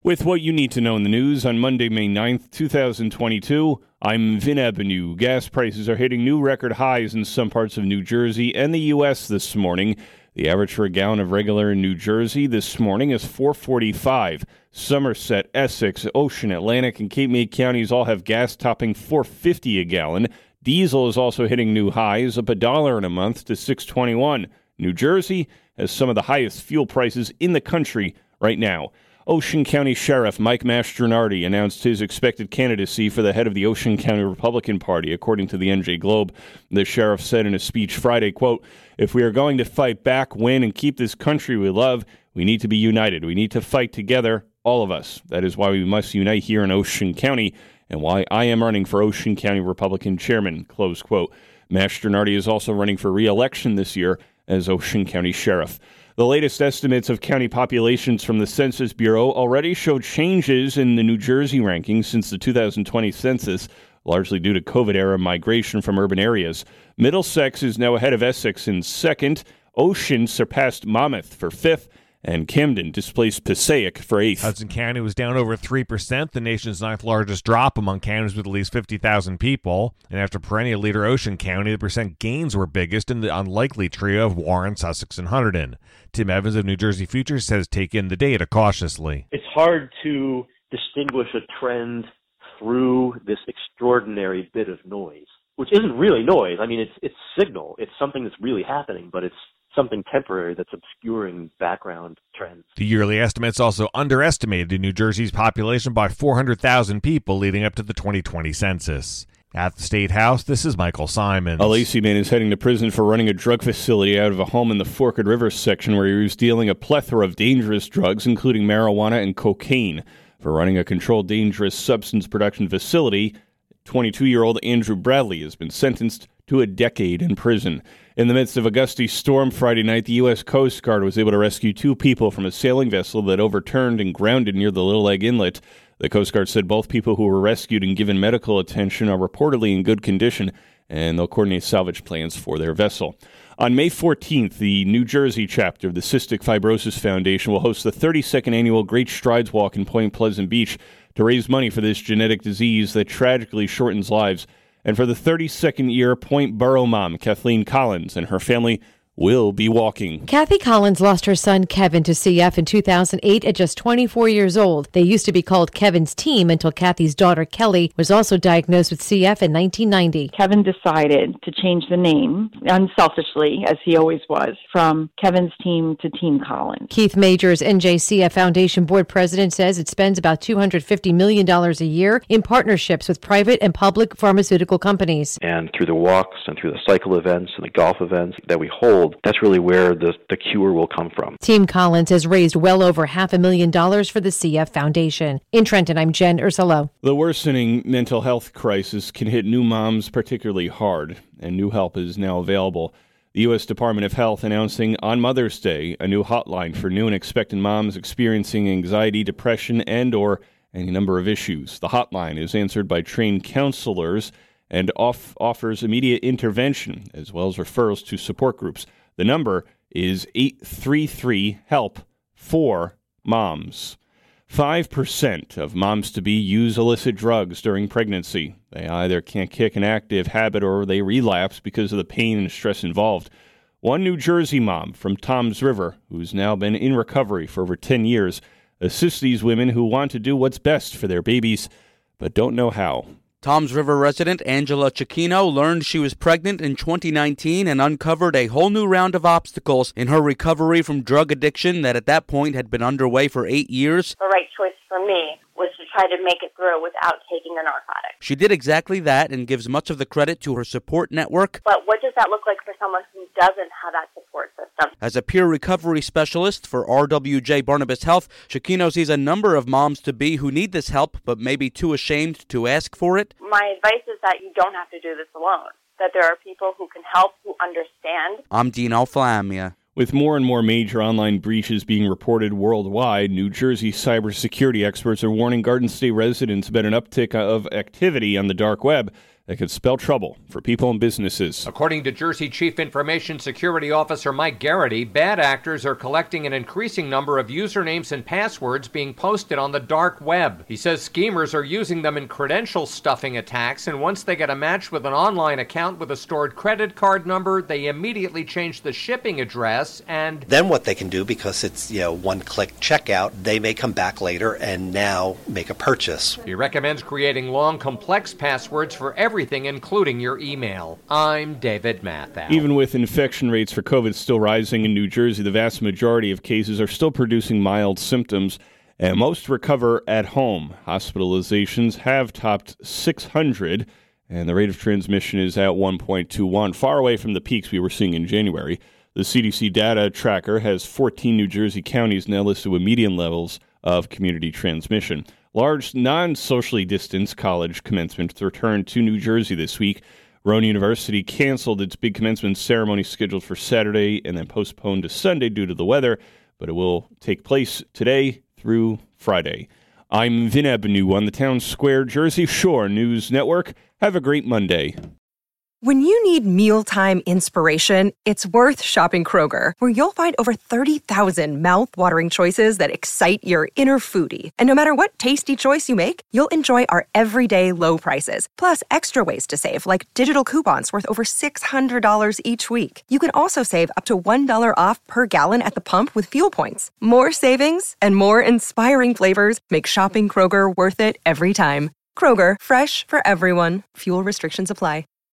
With what you need to know in the news on Monday, May 9th, 2022, I'm Vin Abinu. Gas prices are hitting new record highs in some parts of New Jersey and the U.S. this morning. The average for a gallon of regular in New Jersey this morning is $4.45. Somerset, Essex, Ocean, Atlantic, and Cape May counties all have gas topping $4.50 a gallon. Diesel is also hitting new highs, up $1 in a month to $6.21. New Jersey has some of the highest fuel prices in the country right now. Ocean County Sheriff Mike Mastronardi announced his expected candidacy for the head of the Ocean County Republican Party, according to the NJ Globe. The sheriff said in a speech Friday, quote, "If we are going to fight back, win, and keep this country we love, we need to be united. We need to fight together, all of us. That is why we must unite here in Ocean County and why I am running for Ocean County Republican chairman," close quote. Mastronardi is also running for re-election this year as Ocean County Sheriff. The latest estimates of county populations from the Census Bureau already show changes in the New Jersey rankings since the 2020 census, largely due to COVID-era migration from urban areas. Middlesex is now ahead of Essex in second. Ocean surpassed Monmouth for fifth, and Camden displaced Passaic for eighth. Hudson County was down over 3%, the nation's ninth largest drop among counties with at least 50,000 people. And after perennial leader Ocean County, the percent gains were biggest in the unlikely trio of Warren, Sussex, and Hunterdon. Tim Evans of New Jersey Futures says take in the data cautiously. It's hard to distinguish a trend through this extraordinary bit of noise, which isn't really noise. I mean, it's signal. It's something that's really happening, but it's something temporary that's obscuring background trends. The yearly estimates also underestimated New Jersey's population by 400,000 people leading up to the 2020 census. At the State House, this is Michael Simons. A Lacey man is heading to prison for running a drug facility out of a home in the Forked River section where he was dealing a plethora of dangerous drugs, including marijuana and cocaine. For running a controlled dangerous substance production facility, 22-year-old Andrew Bradley has been sentenced to a decade in prison. In the midst of a gusty storm Friday night, the U.S. Coast Guard was able to rescue two people from a sailing vessel that overturned and grounded near the Little Egg Inlet. The Coast Guard said both people who were rescued and given medical attention are reportedly in good condition, and they'll coordinate salvage plans for their vessel. On May 14th, the New Jersey chapter of the Cystic Fibrosis Foundation will host the 32nd annual Great Strides Walk in Point Pleasant Beach to raise money for this genetic disease that tragically shortens lives. And for the 32nd year, Point Borough mom Kathleen Collins and her family will be walking. Kathy Collins lost her son Kevin to CF in 2008 at just 24 years old. They used to be called Kevin's Team until Kathy's daughter Kelly was also diagnosed with CF in 1990. Kevin decided to change the name, unselfishly, as he always was, from Kevin's Team to Team Collins. Keith Majors, NJCF Foundation Board President, says it spends about $250 million a year in partnerships with private and public pharmaceutical companies. And through the walks and through the cycle events and the golf events that we hold, that's really where the cure will come from. Team Collins has raised well over $500,000 for the CF Foundation. In Trenton, I'm Jen Ursulo. The worsening mental health crisis can hit new moms particularly hard, and new help is now available. The U.S. Department of Health announcing on Mother's Day a new hotline for new and expectant moms experiencing anxiety, depression, and or any number of issues. The hotline is answered by trained counselors and offers immediate intervention as well as referrals to support groups. The number is 833-HELP-4-MOMS. 5% of moms-to-be use illicit drugs during pregnancy. They either can't kick an active habit or they relapse because of the pain and stress involved. One New Jersey mom from Toms River, who's now been in recovery for over 10 years, assists these women who want to do what's best for their babies but don't know how. Toms River resident Angela Cicchino learned she was pregnant in 2019 and uncovered a whole new round of obstacles in her recovery from drug addiction that at that point had been underway for 8 years. The right choice for me was to try to make it through without taking the narcotic. She did exactly that and gives much of the credit to her support network. But what does that look like for someone who doesn't have that support system? As a peer recovery specialist for RWJ Barnabas Health, Cicchino sees a number of moms-to-be who need this help but may be too ashamed to ask for it. My advice is that you don't have to do this alone, that there are people who can help, who understand. I'm Dean Alflamia. With more and more major online breaches being reported worldwide, New Jersey cybersecurity experts are warning Garden State residents about an uptick of activity on the dark web that could spell trouble for people and businesses. According to Jersey Chief Information Security Officer Mike Garrity, bad actors are collecting an increasing number of usernames and passwords being posted on the dark web. He says schemers are using them in credential stuffing attacks, and once they get a match with an online account with a stored credit card number, they immediately change the shipping address and... Then what they can do, because it's, one-click checkout, they may come back later and now make a purchase. He recommends creating long, complex passwords for everything, including your email. I'm David Matthau. Even with infection rates for COVID still rising in New Jersey, the vast majority of cases are still producing mild symptoms, and most recover at home. Hospitalizations have topped 600, and the rate of transmission is at 1.21, far away from the peaks we were seeing in January. The CDC data tracker has 14 New Jersey counties now listed with median levels of community transmission. Large non-socially distanced college commencements returned to New Jersey this week. Rowan University canceled its big commencement ceremony scheduled for Saturday and then postponed to Sunday due to the weather, but it will take place today through Friday. I'm Vin Abenu on the Town Square Jersey Shore News Network. Have a great Monday. When you need mealtime inspiration, it's worth shopping Kroger, where you'll find over 30,000 mouth-watering choices that excite your inner foodie. And no matter what tasty choice you make, you'll enjoy our everyday low prices, plus extra ways to save, like digital coupons worth over $600 each week. You can also save up to $1 off per gallon at the pump with fuel points. More savings and more inspiring flavors make shopping Kroger worth it every time. Kroger, fresh for everyone. Fuel restrictions apply.